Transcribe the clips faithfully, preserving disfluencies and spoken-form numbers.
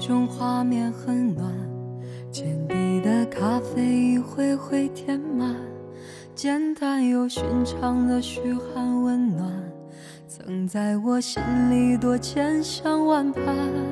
中画面很暖，见底的咖啡一回回填满，简单又寻常的嘘寒问暖，曾在我心里多千想万盼。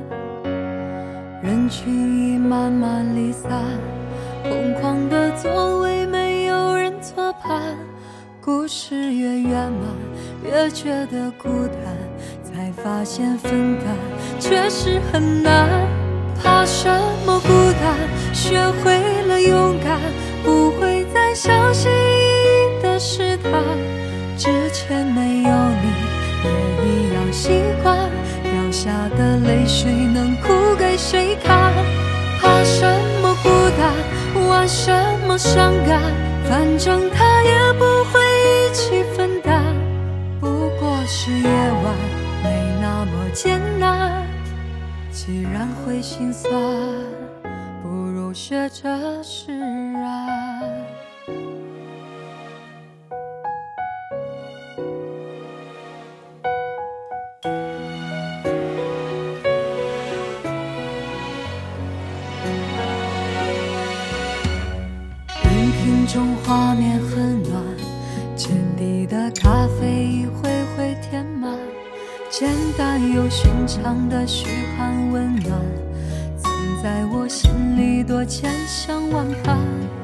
人群已慢慢离散，空旷的座位没有人作伴，故事越圆满越觉得孤单，才发现分开确实很难。怕什么孤单，学会了勇敢，不会再相信意义的试探，之前没有你也一样习惯，掉下的泪水能哭给谁看。怕什么孤单，玩什么伤感，反正他也不会一起分担，不过是夜晚没那么艰难。既然会心酸，不如学着释然。荧屏中画面很暖，见底的咖啡一回回填满，简单又寻常的嘘寒问暖，曾在我心里多千想万盼。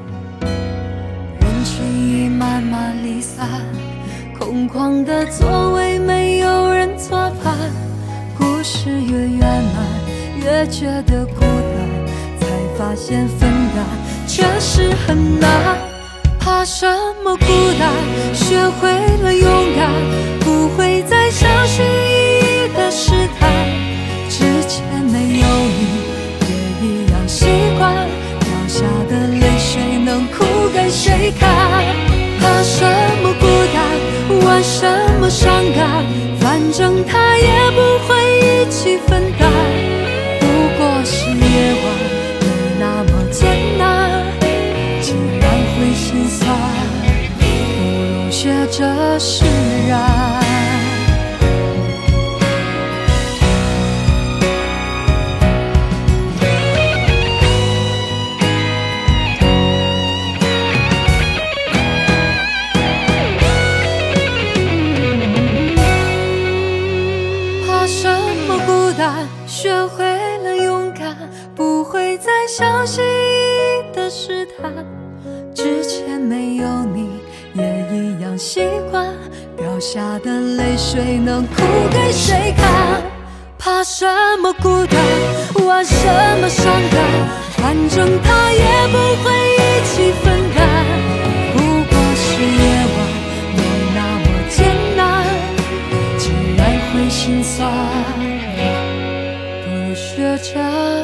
人群已慢慢离散，空旷的座位没有人作伴，故事越圆满越觉得孤单，才发现分担确实很难。怕什么孤单，学会了勇敢，不会再相信意义的试探，之前没有你也一样习惯，掉下的泪水能哭给谁看。怕什么孤单，玩什么伤感，反正他也不会一起分担，不过是夜晚没那么艰难。既然会心酸，不如学着释然。怕什么孤单，学会了勇敢，不会再相信意义的试探，之前没有你也一样习惯，掉下的泪水能哭给谁看。怕什么孤单，玩什么伤感，反正他也不会一起分担，不过是夜晚没那么艰难。既然会心酸，不如学着